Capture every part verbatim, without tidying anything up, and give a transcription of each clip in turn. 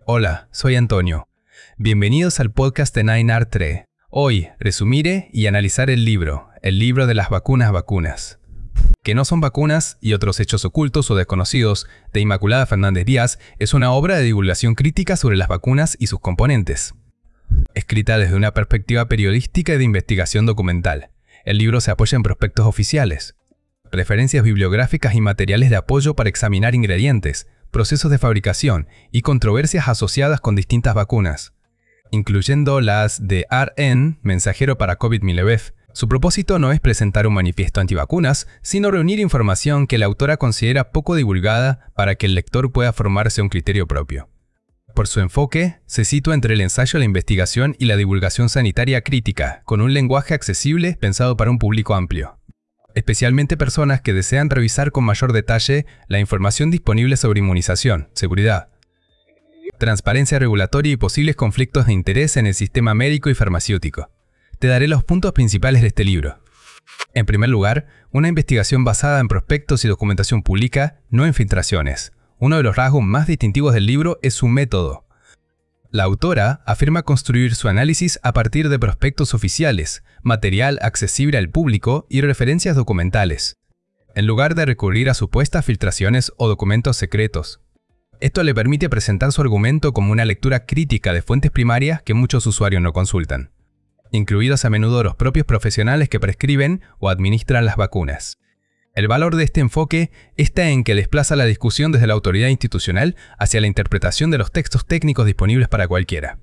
Hola, soy Antonio. Bienvenidos al podcast de Nine Art tres. Hoy resumiré y analizar el libro, el libro de las vacunas vacunas. Que no son vacunas y otros hechos ocultos o desconocidos, de Inmaculada Fernández Díaz, es una obra de divulgación crítica sobre las vacunas y sus componentes. Escrita desde una perspectiva periodística y de investigación documental, el libro se apoya en prospectos oficiales, referencias bibliográficas y materiales de apoyo para examinar ingredientes, procesos de fabricación y controversias asociadas con distintas vacunas, incluyendo las de R N, mensajero para COVID diecinueve. Su propósito no es presentar un manifiesto antivacunas, sino reunir información que la autora considera poco divulgada para que el lector pueda formarse un criterio propio. Por su enfoque, se sitúa entre el ensayo, la investigación y la divulgación sanitaria crítica, con un lenguaje accesible pensado para un público amplio, especialmente personas que desean revisar con mayor detalle la información disponible sobre inmunización, seguridad, transparencia regulatoria y posibles conflictos de interés en el sistema médico y farmacéutico. Te daré los puntos principales de este libro. En primer lugar, una investigación basada en prospectos y documentación pública, no en filtraciones. Uno de los rasgos más distintivos del libro es su método. La autora afirma construir su análisis a partir de prospectos oficiales, material accesible al público y referencias documentales, en lugar de recurrir a supuestas filtraciones o documentos secretos. Esto le permite presentar su argumento como una lectura crítica de fuentes primarias que muchos usuarios no consultan, incluidos a menudo los propios profesionales que prescriben o administran las vacunas. El valor de este enfoque está en que desplaza la discusión desde la autoridad institucional hacia la interpretación de los textos técnicos disponibles para cualquiera.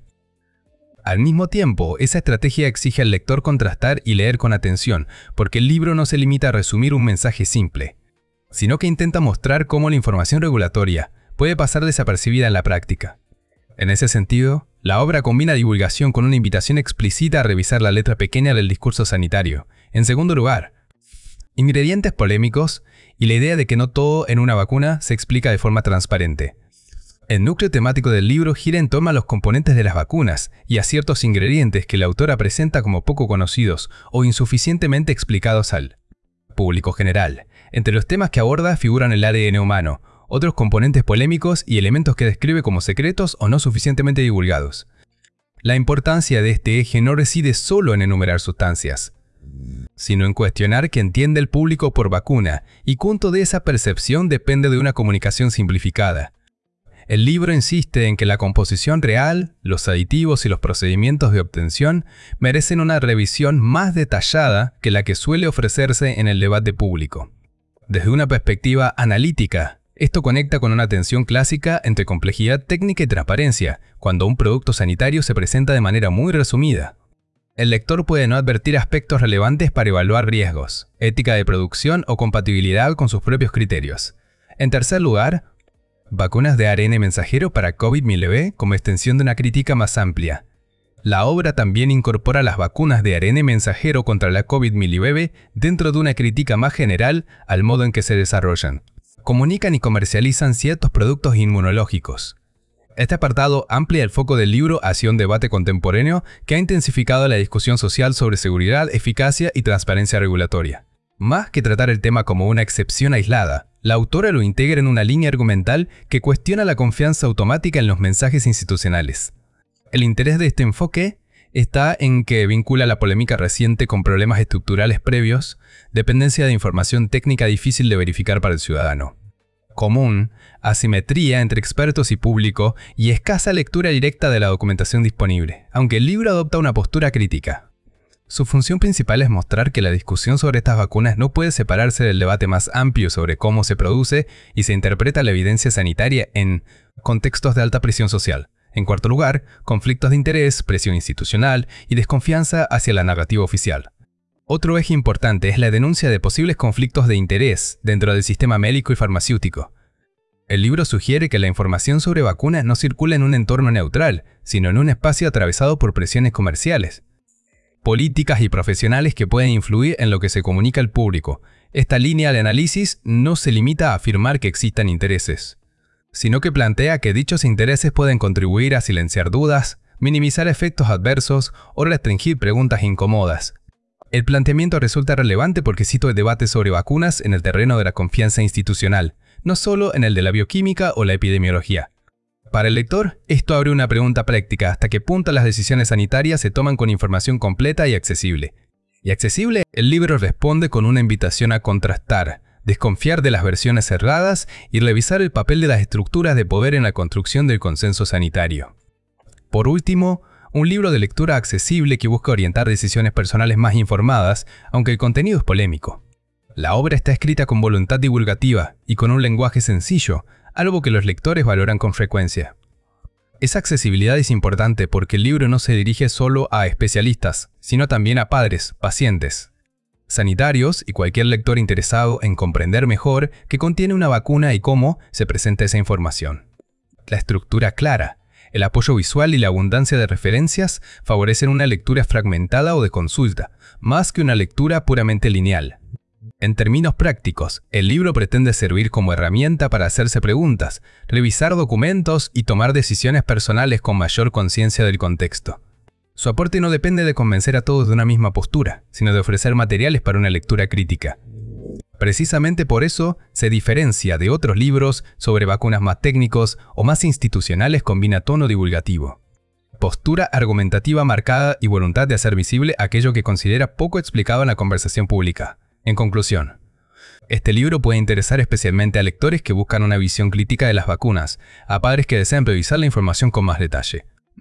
Al mismo tiempo, esa estrategia exige al lector contrastar y leer con atención, porque el libro no se limita a resumir un mensaje simple, sino que intenta mostrar cómo la información regulatoria puede pasar desapercibida en la práctica. En ese sentido, la obra combina divulgación con una invitación explícita a revisar la letra pequeña del discurso sanitario. En segundo lugar, ingredientes polémicos y la idea de que no todo en una vacuna se explica de forma transparente. El núcleo temático del libro gira en torno a los componentes de las vacunas y a ciertos ingredientes que la autora presenta como poco conocidos o insuficientemente explicados al público general. Entre los temas que aborda figuran el A D N humano, otros componentes polémicos y elementos que describe como secretos o no suficientemente divulgados. La importancia de este eje no reside solo en enumerar sustancias, sino en cuestionar qué entiende el público por vacuna, y cuánto de esa percepción depende de una comunicación simplificada. El libro insiste en que la composición real, los aditivos y los procedimientos de obtención merecen una revisión más detallada que la que suele ofrecerse en el debate público. Desde una perspectiva analítica, esto conecta con una tensión clásica entre complejidad técnica y transparencia, cuando un producto sanitario se presenta de manera muy resumida. El lector puede no advertir aspectos relevantes para evaluar riesgos, ética de producción o compatibilidad con sus propios criterios. En tercer lugar, vacunas de A R N mensajero para COVID diecinueve como extensión de una crítica más amplia. La obra también incorpora las vacunas de A R N mensajero contra la COVID diecinueve dentro de una crítica más general al modo en que se desarrollan, comunican y comercializan ciertos productos inmunológicos. Este apartado amplía el foco del libro hacia un debate contemporáneo que ha intensificado la discusión social sobre seguridad, eficacia y transparencia regulatoria. Más que tratar el tema como una excepción aislada, la autora lo integra en una línea argumental que cuestiona la confianza automática en los mensajes institucionales. El interés de este enfoque está en que vincula la polémica reciente con problemas estructurales previos, dependencia de información técnica difícil de verificar para el ciudadano común, asimetría entre expertos y público y escasa lectura directa de la documentación disponible, aunque el libro adopta una postura crítica. Su función principal es mostrar que la discusión sobre estas vacunas no puede separarse del debate más amplio sobre cómo se produce y se interpreta la evidencia sanitaria en contextos de alta presión social. En cuarto lugar, conflictos de interés, presión institucional y desconfianza hacia la narrativa oficial. Otro eje importante es la denuncia de posibles conflictos de interés dentro del sistema médico y farmacéutico. El libro sugiere que la información sobre vacunas no circula en un entorno neutral, sino en un espacio atravesado por presiones comerciales, políticas y profesionales que pueden influir en lo que se comunica al público. Esta línea de análisis no se limita a afirmar que existan intereses, sino que plantea que dichos intereses pueden contribuir a silenciar dudas, minimizar efectos adversos o restringir preguntas incómodas. El planteamiento resulta relevante porque sitúa el debate sobre vacunas en el terreno de la confianza institucional, no solo en el de la bioquímica o la epidemiología. Para el lector, esto abre una pregunta práctica: ¿hasta qué punto las decisiones sanitarias se toman con información completa y accesible? Y accesible, el libro responde con una invitación a contrastar, desconfiar de las versiones cerradas y revisar el papel de las estructuras de poder en la construcción del consenso sanitario. Por último, un libro de lectura accesible que busca orientar decisiones personales más informadas, aunque el contenido es polémico. La obra está escrita con voluntad divulgativa y con un lenguaje sencillo, algo que los lectores valoran con frecuencia. Esa accesibilidad es importante porque el libro no se dirige solo a especialistas, sino también a padres, pacientes, sanitarios y cualquier lector interesado en comprender mejor qué contiene una vacuna y cómo se presenta esa información. La estructura clara, el apoyo visual y la abundancia de referencias favorecen una lectura fragmentada o de consulta, más que una lectura puramente lineal. En términos prácticos, el libro pretende servir como herramienta para hacerse preguntas, revisar documentos y tomar decisiones personales con mayor conciencia del contexto. Su aporte no depende de convencer a todos de una misma postura, sino de ofrecer materiales para una lectura crítica. Precisamente por eso se diferencia de otros libros sobre vacunas más técnicos o más institucionales. Combina tono divulgativo, postura argumentativa marcada y voluntad de hacer visible aquello que considera poco explicado en la conversación pública. En conclusión, este libro puede interesar especialmente a lectores que buscan una visión crítica de las vacunas, a padres que desean revisar la información con más detalle,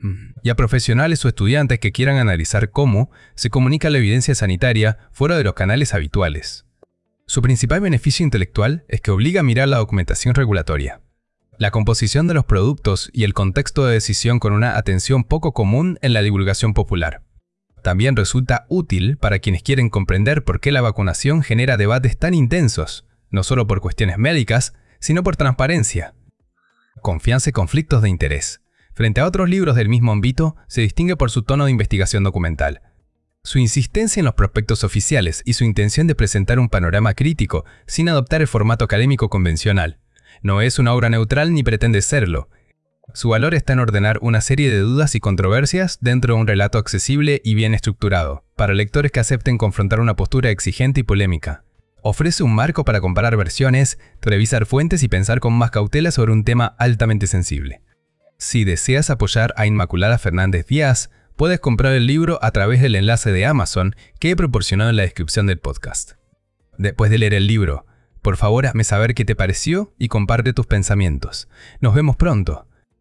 y a profesionales o estudiantes que quieran analizar cómo se comunica la evidencia sanitaria fuera de los canales habituales. Su principal beneficio intelectual es que obliga a mirar la documentación regulatoria, la composición de los productos y el contexto de decisión con una atención poco común en la divulgación popular. También resulta útil para quienes quieren comprender por qué la vacunación genera debates tan intensos, no solo por cuestiones médicas, sino por transparencia, confianza y conflictos de interés. Frente a otros libros del mismo ámbito, se distingue por su tono de investigación documental, su insistencia en los prospectos oficiales y su intención de presentar un panorama crítico sin adoptar el formato académico convencional. No es una obra neutral ni pretende serlo. Su valor está en ordenar una serie de dudas y controversias dentro de un relato accesible y bien estructurado, para lectores que acepten confrontar una postura exigente y polémica. Ofrece un marco para comparar versiones, revisar fuentes y pensar con más cautela sobre un tema altamente sensible. Si deseas apoyar a Inmaculada Fernández Díaz, puedes comprar el libro a través del enlace de Amazon que he proporcionado en la descripción del podcast. Después de leer el libro, por favor hazme saber qué te pareció y comparte tus pensamientos. Nos vemos pronto.